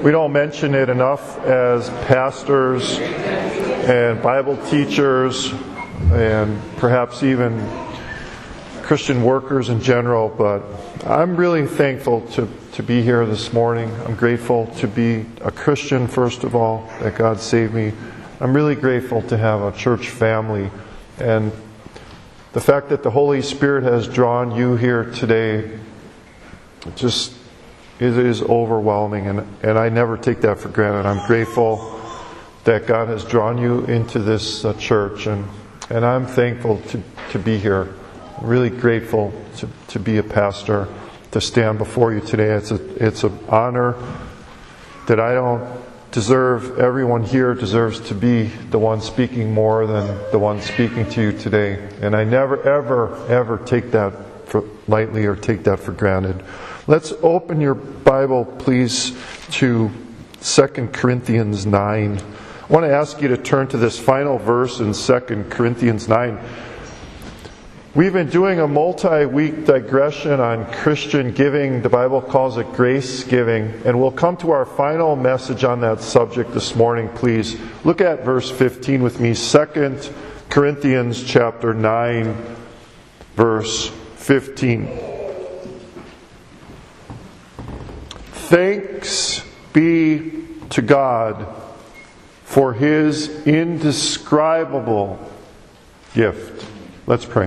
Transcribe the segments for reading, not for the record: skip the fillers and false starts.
We don't mention it enough as pastors and Bible teachers and perhaps even Christian workers in general, but I'm really thankful to be here this morning. I'm grateful to be a Christian, first of all, that God saved me. I'm really grateful to have a church family, and the fact that the Holy Spirit has drawn you here today just it is overwhelming, and I never take that for granted. I'm grateful that God has drawn you into this church, and I'm thankful to be here. I'm really grateful to be a pastor, to stand before you today. It's an honor that I don't deserve. Everyone here deserves to be the one speaking more than the one speaking to you today. And I never, ever take that for lightly or take that for granted. Let's open your Bible, please, to 2 Corinthians 9. I want to ask you to turn to this final verse in 2 Corinthians 9. We've been doing a multi-week digression on Christian giving. The Bible calls it grace giving. And we'll come to our final message on that subject this morning, please. Look at verse 15 with me. 2 Corinthians chapter 9, verse 15. Thanks be to God for His indescribable gift. Let's pray.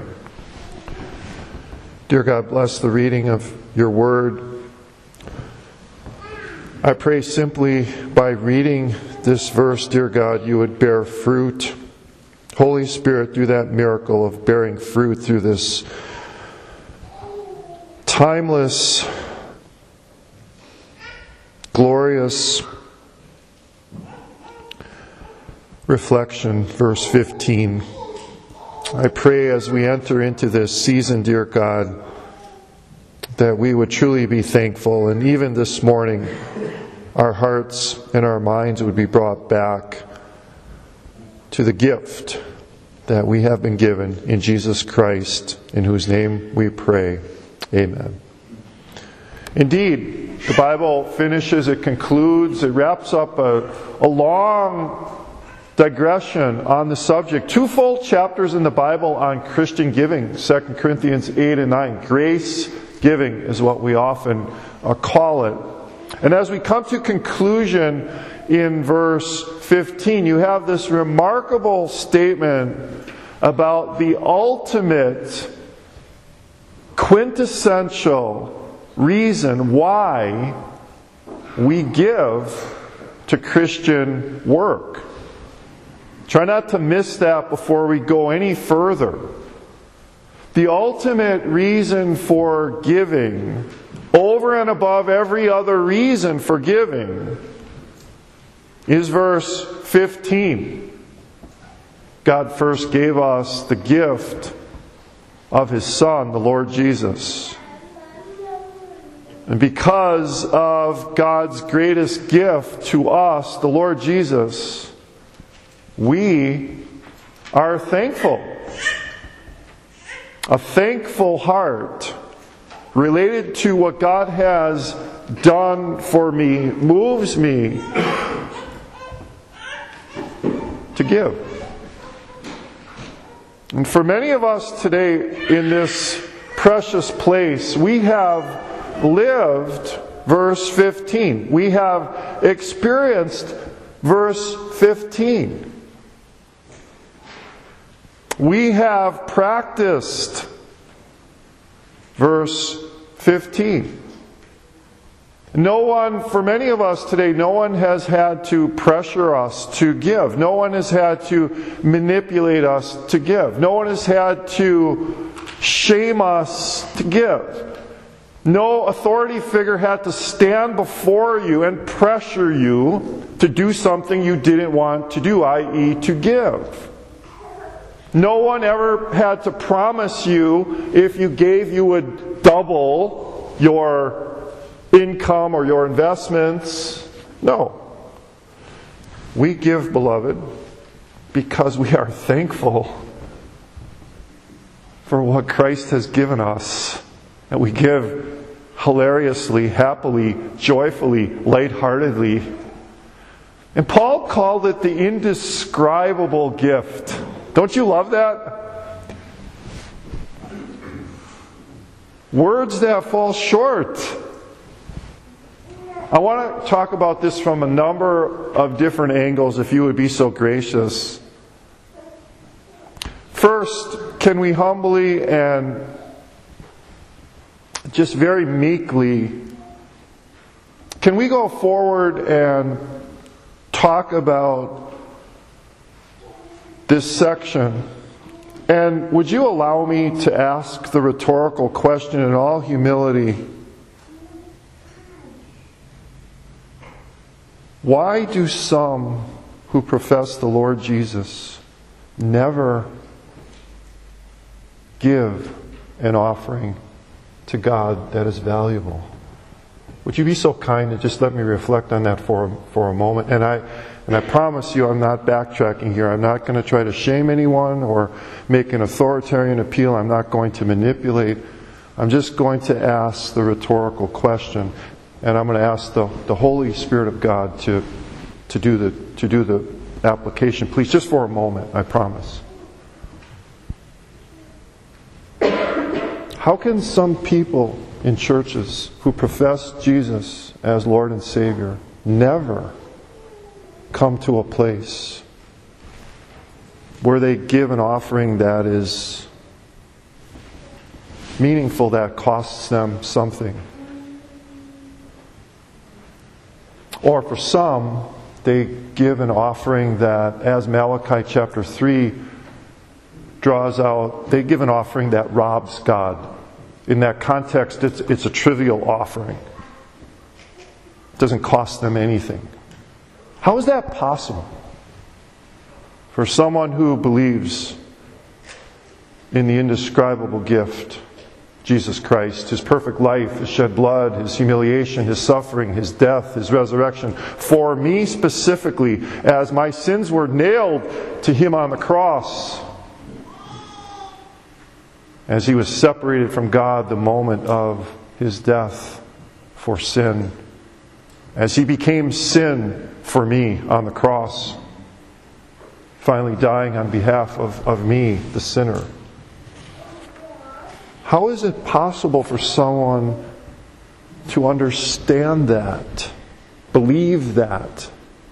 Dear God, bless the reading of your word. I pray simply by reading this verse, dear God, you would bear fruit. Holy Spirit, do that miracle of bearing fruit through this timeless, glorious reflection, verse 15. I pray as we enter into this season, dear God, that we would truly be thankful. And even this morning, our hearts and our minds would be brought back to the gift that we have been given in Jesus Christ, in whose name we pray. Amen. Indeed, the Bible finishes, it concludes, it wraps up a long digression on the subject. 2 full chapters in the Bible on Christian giving, 2 Corinthians 8 and 9. Grace giving is what we often call it. And as we come to conclusion in verse 15, you have this remarkable statement about the ultimate, quintessential reason why we give to Christian work. Try not to miss that before we go any further. The ultimate reason for giving, over and above every other reason for giving, is verse 15. God first gave us the gift of His Son, the Lord Jesus. And because of God's greatest gift to us, the Lord Jesus, we are thankful. A thankful heart related to what God has done for me moves me to give. And for many of us today in this precious place, we have lived verse 15. We have experienced verse 15. We have practiced verse 15. For many of us today, no one has had to pressure us to give. No one has had to manipulate us to give. No one has had to shame us to give. No authority figure had to stand before you and pressure you to do something you didn't want to do, i.e. to give. No one ever had to promise you if you gave you would double your income or your investments. No. We give, beloved, because we are thankful for what Christ has given us. And we give hilariously, happily, joyfully, lightheartedly. And Paul called it the indescribable gift. Don't you love that? Words that fall short. I want to talk about this from a number of different angles, if you would be so gracious. First, can we humbly and just very meekly, can we go forward and talk about this section? And would you allow me to ask the rhetorical question in all humility? Why do some who profess the Lord Jesus never give an offering to God that is valuable? Would you be so kind to just let me reflect on that for a moment? And I promise you I'm not backtracking here. I'm not going to try to shame anyone or make an authoritarian appeal. I'm not going to manipulate. I'm just going to ask the rhetorical question. And I'm going to ask the Holy Spirit of God to do the application. Please, just for a moment, I promise. How can some people in churches who profess Jesus as Lord and Savior never come to a place where they give an offering that is meaningful, that costs them something? Or for some, they give an offering that, as Malachi chapter 3 draws out, they give an offering that robs God. In that context, it's a trivial offering. It doesn't cost them anything. How is that possible? For someone who believes in the indescribable gift, Jesus Christ, His perfect life, His shed blood, His humiliation, His suffering, His death, His resurrection, for me specifically, as my sins were nailed to Him on the cross, as He was separated from God the moment of His death for sin, as He became sin for me on the cross, finally dying on behalf of me, the sinner. How is it possible for someone to understand that, believe that,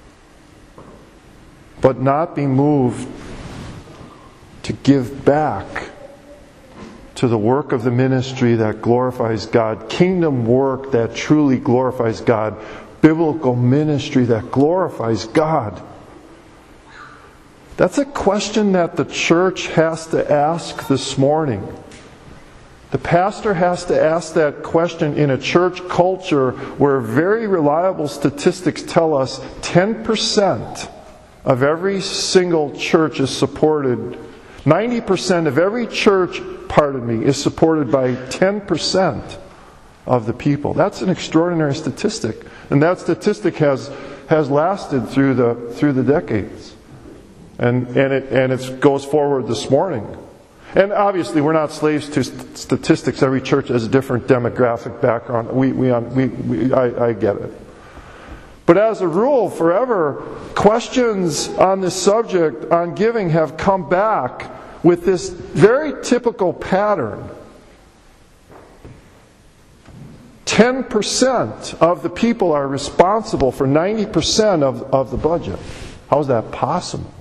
but not be moved to give back to the work of the ministry that glorifies God, kingdom work that truly glorifies God, biblical ministry that glorifies God? That's a question that the church has to ask this morning. The pastor has to ask that question in a church culture where very reliable statistics tell us 10% of every single church is supported. 90% of every church, is supported by 10% of the people. That's an extraordinary statistic. And that statistic has lasted through the decades. And it goes forward this morning. And obviously, we're not slaves to statistics. Every church has a different demographic background. I get it. But as a rule, forever, questions on this subject, on giving, have come back with this very typical pattern. 10% of the people are responsible for 90% of the budget. How is that possible?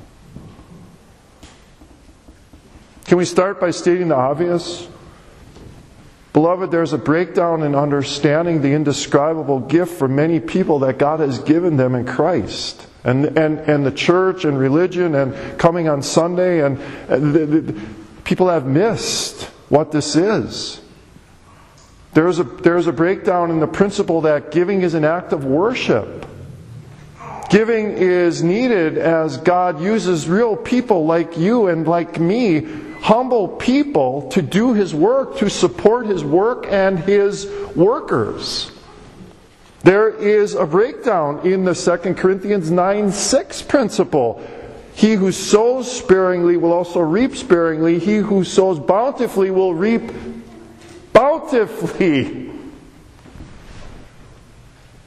Can we start by stating the obvious? Beloved, there's a breakdown in understanding the indescribable gift for many people that God has given them in Christ. And the church and religion and coming on Sunday, and people have missed what this is. There's a breakdown in the principle that giving is an act of worship. Giving is needed as God uses real people like you and like me, humble people, to do His work, to support His work and His workers. There is a breakdown in the 2 Corinthians 9:6 principle. He who sows sparingly will also reap sparingly. He who sows bountifully will reap bountifully.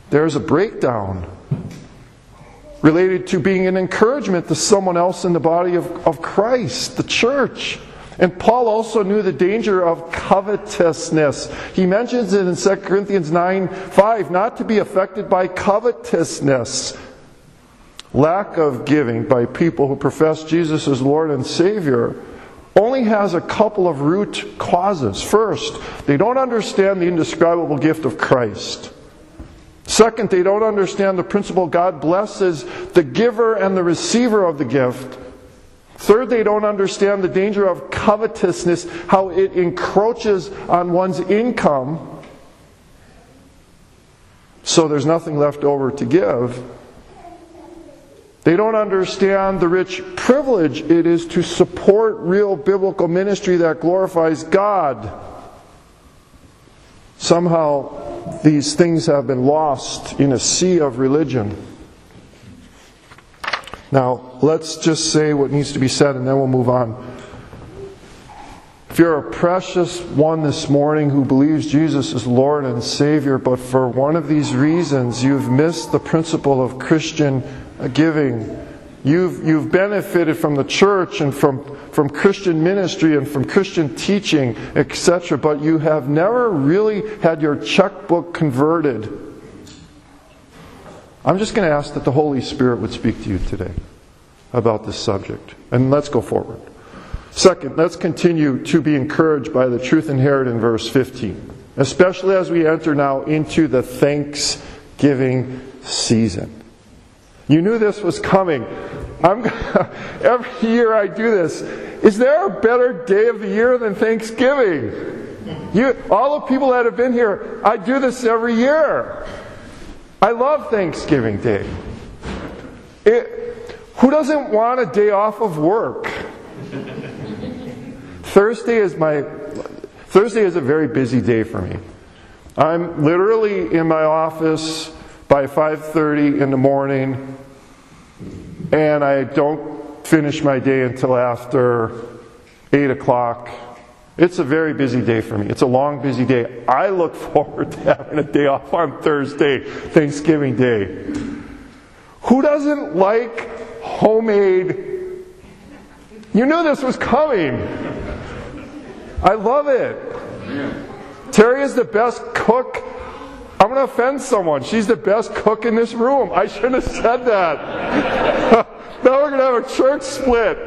there's a breakdown related to being an encouragement to someone else in the body of Christ, the church. And Paul also knew the danger of covetousness. He mentions it in 2 Corinthians 9:5, not to be affected by covetousness. Lack of giving by people who profess Jesus as Lord and Savior only has a couple of root causes. First, they don't understand the indescribable gift of Christ. Second, they don't understand the principle God blesses the giver and the receiver of the gift. Third, they don't understand the danger of covetousness, how it encroaches on one's income, so there's nothing left over to give. They don't understand the rich privilege it is to support real biblical ministry that glorifies God. Somehow, these things have been lost in a sea of religion. Now, let's just say what needs to be said and then we'll move on. If you're a precious one this morning who believes Jesus is Lord and Savior, but for one of these reasons you've missed the principle of Christian giving, you've benefited from the church and from Christian ministry and from Christian teaching, etc., but you have never really had your checkbook converted, I'm just going to ask that the Holy Spirit would speak to you today about this subject. And let's go forward. Second, let's continue to be encouraged by the truth inherent in verse 15, especially as we enter now into the Thanksgiving season. You knew this was coming. Every year I do this. Is there a better day of the year than Thanksgiving? All the people that have been here, I do this every year. I love Thanksgiving Day. Who doesn't want a day off of work? Thursday is a very busy day for me. I'm literally in my office by 5:30 in the morning, and I don't finish my day until after 8 o'clock. It's a very busy day for me. It's a long, busy day. I look forward to having a day off on Thursday, Thanksgiving Day. Who doesn't like homemade? You knew this was coming. I love it. Terry is the best cook. I'm going to offend someone. She's the best cook in this room. I shouldn't have said that. Now we're going to have a church split.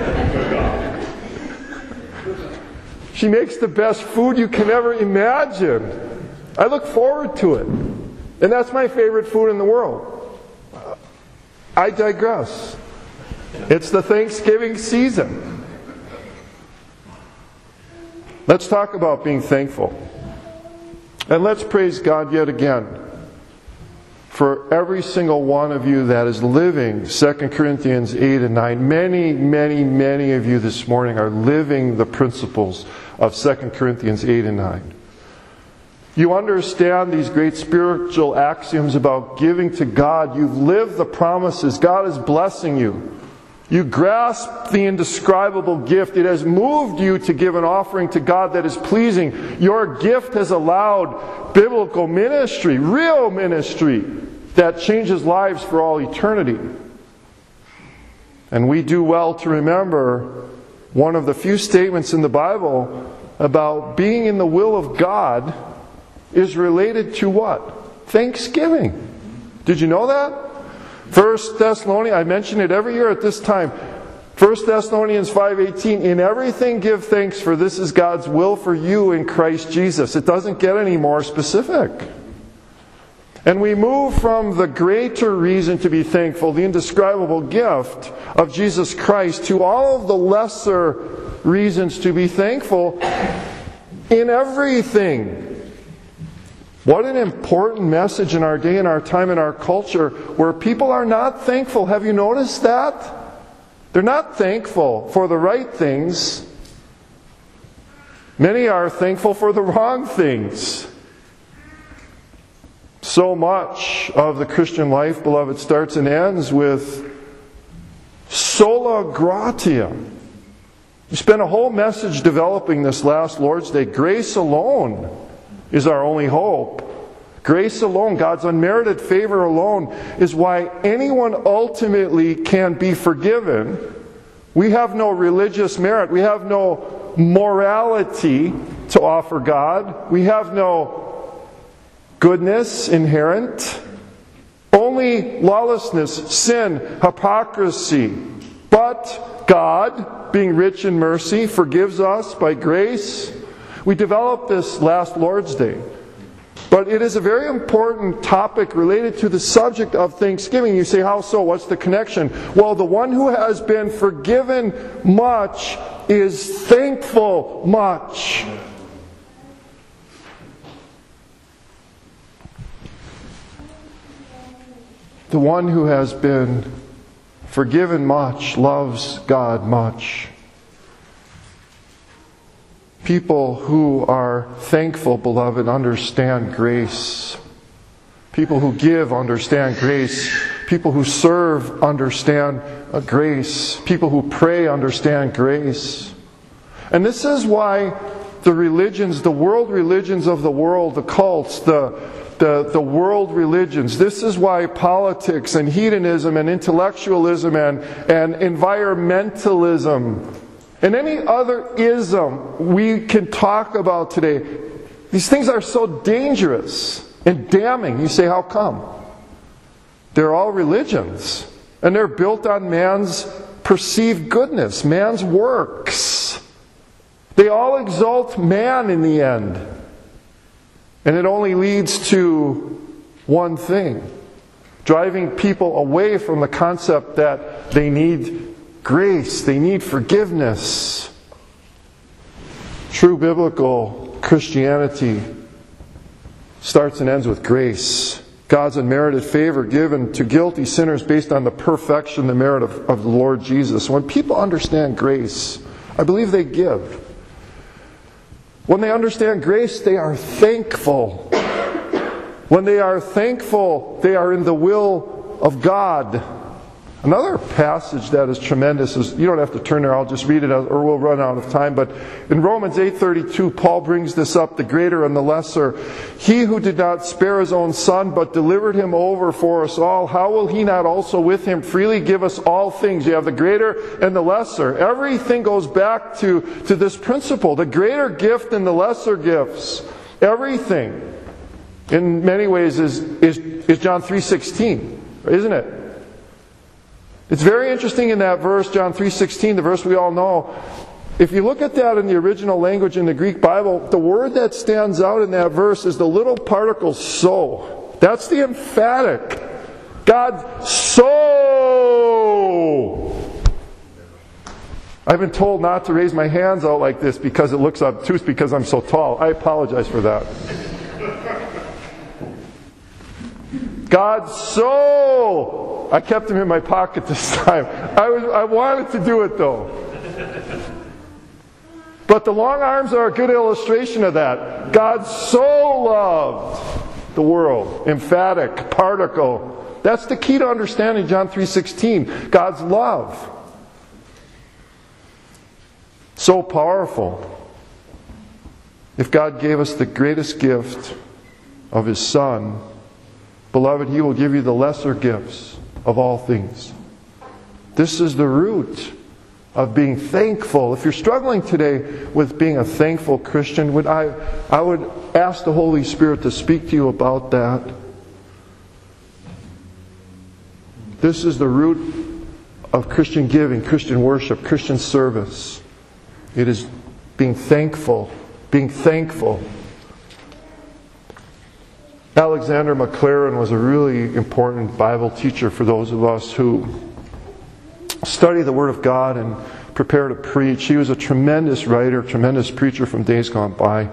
She makes the best food you can ever imagine. I look forward to it. And that's my favorite food in the world. I digress. It's the Thanksgiving season. Let's talk about being thankful. And let's praise God yet again for every single one of you that is living 2 Corinthians 8 and 9. Many, many, many of you this morning are living the principles of 2 Corinthians 8 and 9. You understand these great spiritual axioms about giving to God. You've lived the promises. God is blessing you. You grasp the indescribable gift. It has moved you to give an offering to God that is pleasing. Your gift has allowed biblical ministry, real ministry, that changes lives for all eternity. And we do well to remember one of the few statements in the Bible about being in the will of God is related to what? Thanksgiving. Did you know that? 1 Thessalonians, I mention it every year at this time. 1 Thessalonians 5:18, in everything give thanks, for this is God's will for you in Christ Jesus. It doesn't get any more specific. And we move from the greater reason to be thankful, the indescribable gift of Jesus Christ, to all of the lesser reasons to be thankful in everything. What an important message in our day, in our time, in our culture, where people are not thankful. Have you noticed that? They're not thankful for the right things. Many are thankful for the wrong things. So much of the Christian life, beloved, starts and ends with sola gratia. We spent a whole message developing this last Lord's Day. Grace alone is our only hope. Grace alone, God's unmerited favor alone, is why anyone ultimately can be forgiven. We have no religious merit. We have no morality to offer God. We have no goodness inherent. Only lawlessness, sin, hypocrisy. But God, being rich in mercy, forgives us by grace. We developed this last Lord's Day. But it is a very important topic related to the subject of thanksgiving. You say, how so? What's the connection? Well, the one who has been forgiven much is thankful much. The one who has been forgiven much loves God much. People who are thankful, beloved, understand grace. People who give understand grace. People who serve understand grace. People who pray understand grace. And this is why the religions, the world religions of the world, the cults, the world religions, this is why politics and hedonism and intellectualism and environmentalism and any other ism we can talk about today, these things are so dangerous and damning. You say, how come? They're all religions. And they're built on man's perceived goodness, man's works. They all exalt man in the end. And it only leads to one thing: driving people away from the concept that they need grace, they need forgiveness. True biblical Christianity starts and ends with grace. God's unmerited favor given to guilty sinners based on the perfection, the merit of the Lord Jesus. When people understand grace, I believe they give. When they understand grace, they are thankful. When they are thankful, they are in the will of God. Another passage that is tremendous is, you don't have to turn there, I'll just read it or we'll run out of time, but in Romans 8:32, Paul brings this up, the greater and the lesser. He who did not spare his own son, but delivered him over for us all, how will he not also with him freely give us all things? You have the greater and the lesser. Everything goes back to this principle, the greater gift and the lesser gifts. Everything, in many ways, is John 3:16, isn't it? It's very interesting in that verse, John 3:16, the verse we all know. If you look at that in the original language in the Greek Bible, the word that stands out in that verse is the little particle so. That's the emphatic. God so. I've been told not to raise my hands out like this because it looks obtuse because I'm so tall. I apologize for that. God so. I kept him in my pocket this time. I wanted to do it though. But the long arms are a good illustration of that. God so loved the world. Emphatic, particle. That's the key to understanding John 3:16. God's love. So powerful. If God gave us the greatest gift of His Son, beloved, He will give you the lesser gifts of all things. This is the root of being thankful. If you're struggling today with being a thankful Christian, I would ask the Holy Spirit to speak to you about that. This is the root of Christian giving, Christian worship, Christian service. It is being thankful. Being thankful. Alexander Maclaren was a really important Bible teacher for those of us who study the Word of God and prepare to preach. He was a tremendous writer, tremendous preacher from days gone by.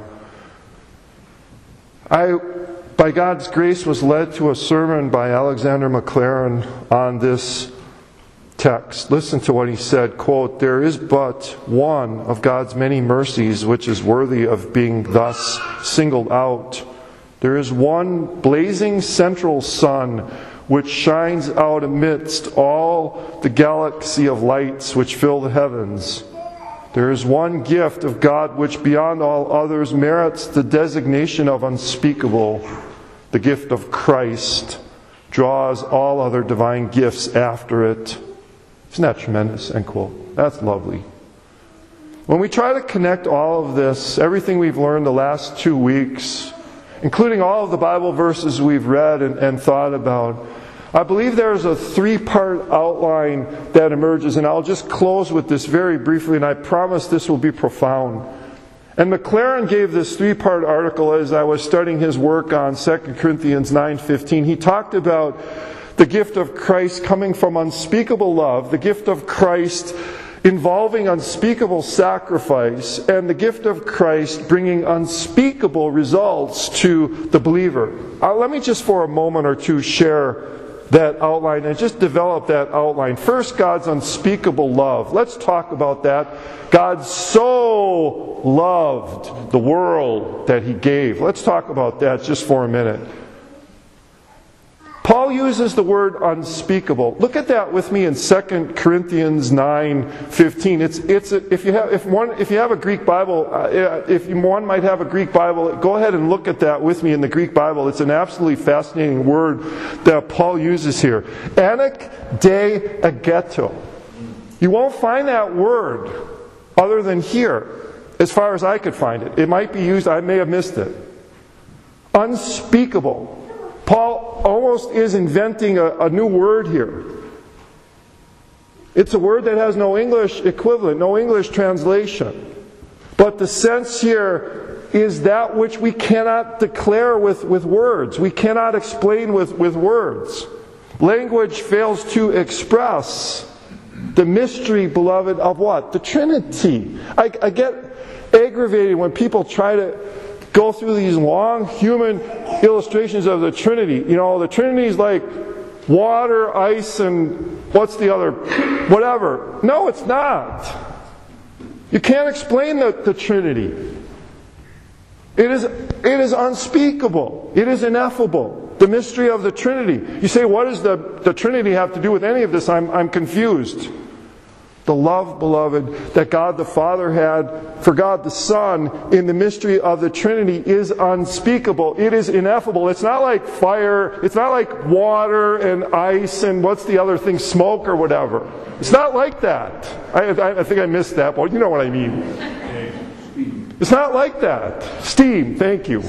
I, by God's grace, was led to a sermon by Alexander Maclaren on this text. Listen to what he said, quote, "There is but one of God's many mercies which is worthy of being thus singled out. There is one blazing central sun which shines out amidst all the galaxy of lights which fill the heavens. There is one gift of God which beyond all others merits the designation of unspeakable. the gift of Christ, draws all other divine gifts after it. Isn't that tremendous? End quote. That's lovely. When we try to connect all of this, everything we've learned the last 2 weeks, including all of the Bible verses we've read and thought about, I believe there's a 3-part outline that emerges, and I'll just close with this very briefly, and I promise this will be profound. And McLaren gave this 3-part article as I was studying his work on 2 Corinthians 9:15. He talked about the gift of Christ coming from unspeakable love, the gift of Christ involving unspeakable sacrifice, and the gift of Christ bringing unspeakable results to the believer. Let me just for a moment or two share that outline and just develop that outline. First, God's unspeakable love. Let's talk about that. God so loved the world that He gave. Let's talk about that just for a minute. Paul uses the word unspeakable. Look at that with me in 2 Corinthians 9:15. If you have a Greek Bible, if one might have a Greek Bible, go ahead and look at that with me in the Greek Bible. It's an absolutely fascinating word that Paul uses here. Anak de ageto. You won't find that word other than here, as far as I could find it. It might be used, I may have missed it. Unspeakable. Paul almost is inventing a new word here. It's a word that has no English equivalent, no English translation. But the sense here is that which we cannot declare with words. We cannot explain with words. Language fails to express the mystery, beloved, of what? The Trinity. I get aggravated when people try to go through these long human illustrations of the Trinity. You know, the Trinity is like water, ice, and what's the other? Whatever. No, it's not. You can't explain the Trinity. It is unspeakable. It is ineffable. The mystery of the Trinity. You say, what does the Trinity have to do with any of this? I'm confused. The love, beloved, that God the Father had for God the Son in the mystery of the Trinity is unspeakable. It is ineffable. It's not like fire. It's not like water and ice and what's the other thing, smoke or whatever. It's not like that. I think I missed that, but you know what I mean. It's not like that. Steam, thank you.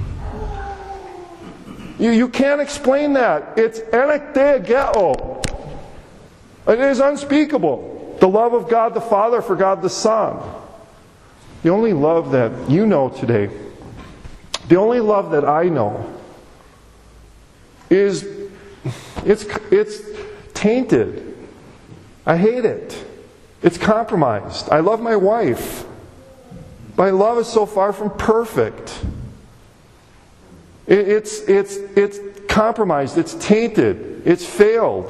You can't explain that. It's enektegeo. It is unspeakable. The love of God the Father for God the Son. The only love that you know today, the only love that I know, it's tainted. I hate it. It's compromised. I love my wife. My love is so far from perfect. It's compromised. It's tainted. It's failed.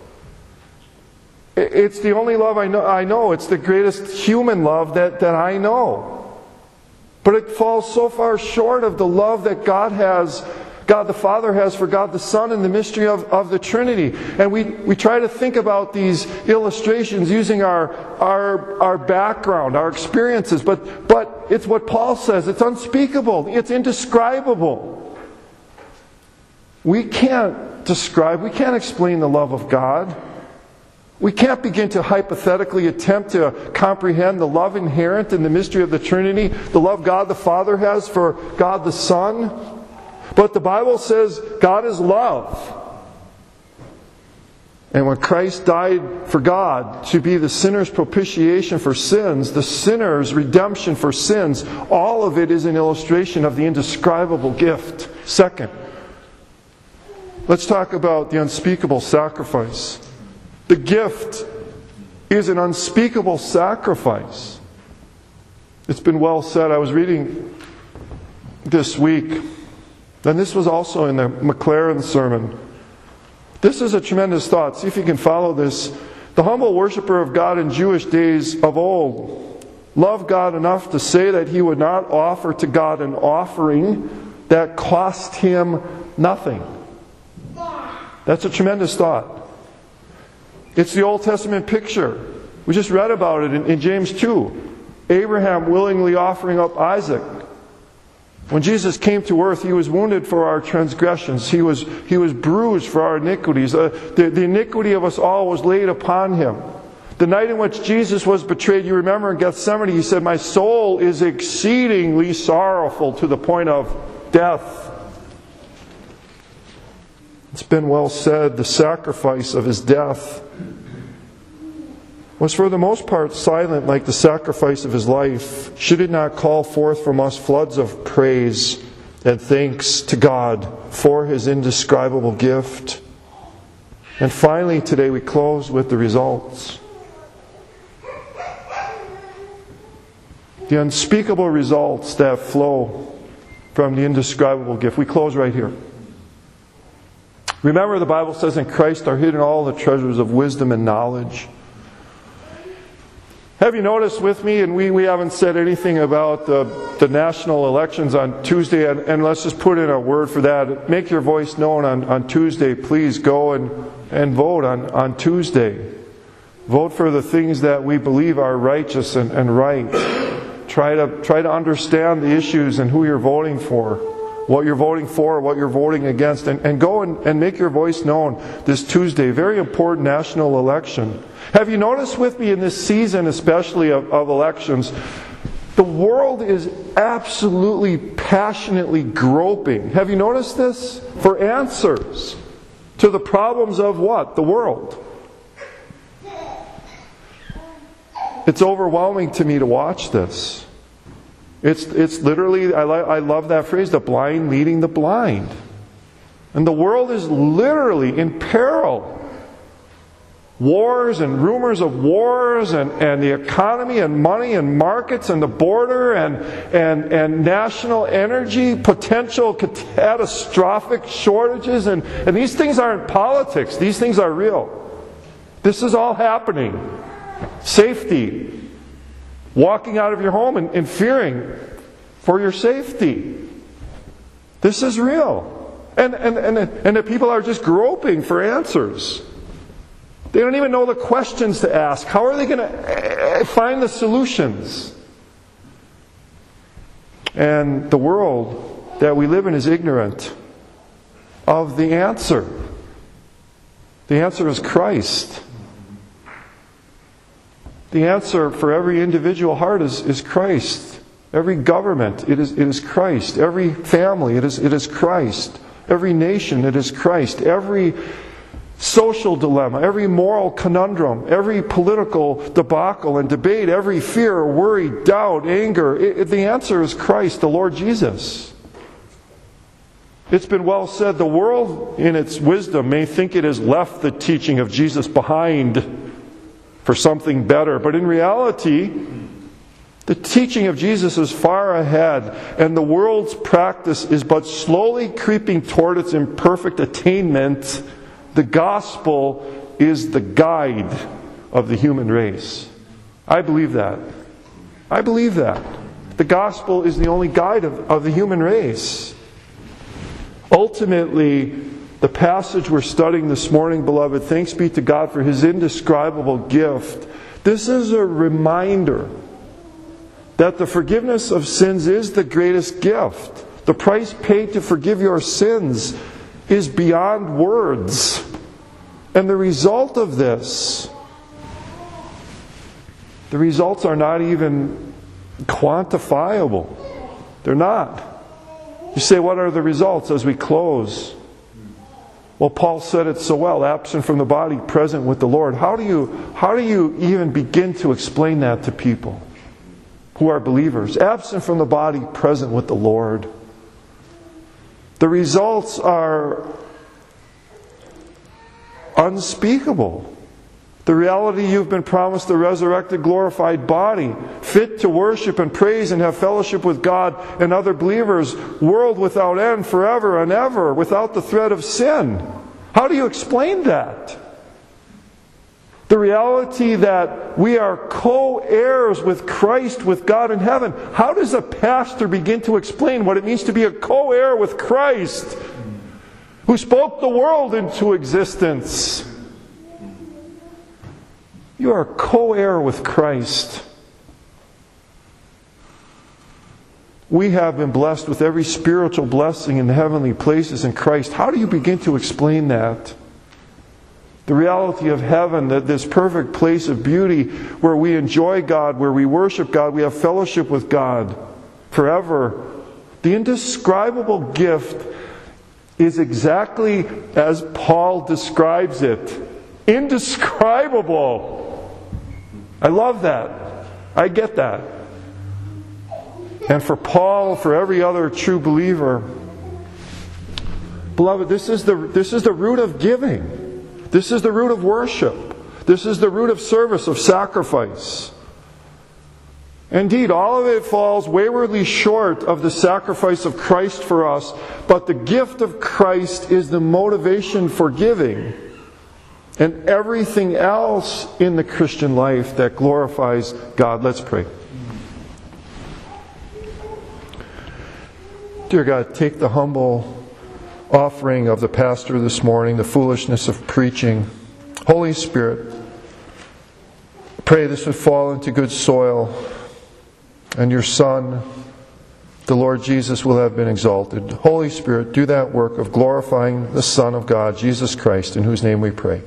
It's the only love I know. It's the greatest human love that I know. But it falls so far short of the love that God the Father has for God the Son in the mystery of the Trinity. And we try to think about these illustrations using our background, our experiences. But it's what Paul says. It's unspeakable. It's indescribable. We can't describe, we can't explain the love of God. We can't begin to hypothetically attempt to comprehend the love inherent in the mystery of the Trinity, the love God the Father has for God the Son. But the Bible says God is love. And when Christ died for God to be the sinner's propitiation for sins, the sinner's redemption for sins, all of it is an illustration of the indescribable gift. Second, let's talk about the unspeakable sacrifice. The gift is an unspeakable sacrifice. It's been well said. I was reading this week, and this was also in the McLaren sermon. This is a tremendous thought. See if you can follow this. The humble worshiper of God in Jewish days of old loved God enough to say that he would not offer to God an offering that cost him nothing. That's a tremendous thought. It's the Old Testament picture. We just read about it in James 2. Abraham willingly offering up Isaac. When Jesus came to earth, He was wounded for our transgressions. He was bruised for our iniquities. The iniquity of us all was laid upon Him. The night in which Jesus was betrayed, you remember in Gethsemane, He said, "My soul is exceedingly sorrowful to the point of death." It's been well said, the sacrifice of His death was for the most part silent like the sacrifice of His life. Should it not call forth from us floods of praise and thanks to God for His indescribable gift? And finally, today we close with the results. The unspeakable results that flow from the indescribable gift. We close right here. Remember, the Bible says in Christ are hidden all the treasures of wisdom and knowledge. Have you noticed with me, and we haven't said anything about the national elections on Tuesday, and let's just put in a word for that. Make your voice known on Tuesday. Please go and vote on Tuesday. Vote for the things that we believe are righteous and right. Try to understand the issues and who you're voting for, what you're voting for, what you're voting against, and go and make your voice known this Tuesday. Very important national election. Have you noticed with me in this season, especially of elections, the world is absolutely passionately groping. Have you noticed this? For answers to the problems of what? The world. It's overwhelming to me to watch this. It's literally, I love that phrase, the blind leading the blind. And the world is literally in peril. Wars and rumors of wars and the economy and money and markets and the border and national energy, potential catastrophic shortages. And these things aren't politics. These things are real. This is all happening. Safety. Walking out of your home and fearing for your safety. This is real. And the people are just groping for answers. They don't even know the questions to ask. How are they going to find the solutions? And the world that we live in is ignorant of the answer. The answer is Christ. The answer for every individual heart is Christ. Every government, it is Christ. Every family, it is Christ. Every nation, it is Christ. Every social dilemma, every moral conundrum, every political debacle and debate, every fear, worry, doubt, anger, the answer is Christ, the Lord Jesus. It's been well said, the world in its wisdom may think it has left the teaching of Jesus behind for something better, but in reality, the teaching of Jesus is far ahead, and the world's practice is but slowly creeping toward its imperfect attainment. The gospel is the guide of the human race. I believe that. I believe that. The gospel is the only guide of the human race. Ultimately, the passage we're studying this morning, beloved, thanks be to God for His indescribable gift. This is a reminder that the forgiveness of sins is the greatest gift. The price paid to forgive your sins is beyond words. And the result of this, the results are not even quantifiable. They're not. You say, what are the results as we close? Well, Paul said it so well, absent from the body, present with the Lord. How do you even begin to explain that to people who are believers? Absent from the body, present with the Lord. The results are unspeakable. The reality you've been promised a resurrected, glorified body, fit to worship and praise and have fellowship with God and other believers, world without end, forever and ever, without the threat of sin. How do you explain that? The reality that we are co-heirs with Christ, with God in heaven. How does a pastor begin to explain what it means to be a co-heir with Christ, who spoke the world into existence? You are co-heir with Christ. we have been blessed with every spiritual blessing in the heavenly places in Christ. How do you begin to explain that? The reality of heaven, that this perfect place of beauty where we enjoy God, where we worship God, we have fellowship with God forever. The indescribable gift is exactly as Paul describes it. Indescribable. I love that. I get that. And for Paul, for every other true believer, beloved, this is the root of giving. This is the root of worship. This is the root of service, of sacrifice. Indeed, all of it falls waywardly short of the sacrifice of Christ for us, but the gift of Christ is the motivation for giving. And everything else in the Christian life that glorifies God. Let's pray. Dear God, take the humble offering of the pastor this morning, the foolishness of preaching. Holy Spirit, pray this would fall into good soil, and your Son, the Lord Jesus, will have been exalted. Holy Spirit, do that work of glorifying the Son of God, Jesus Christ, in whose name we pray.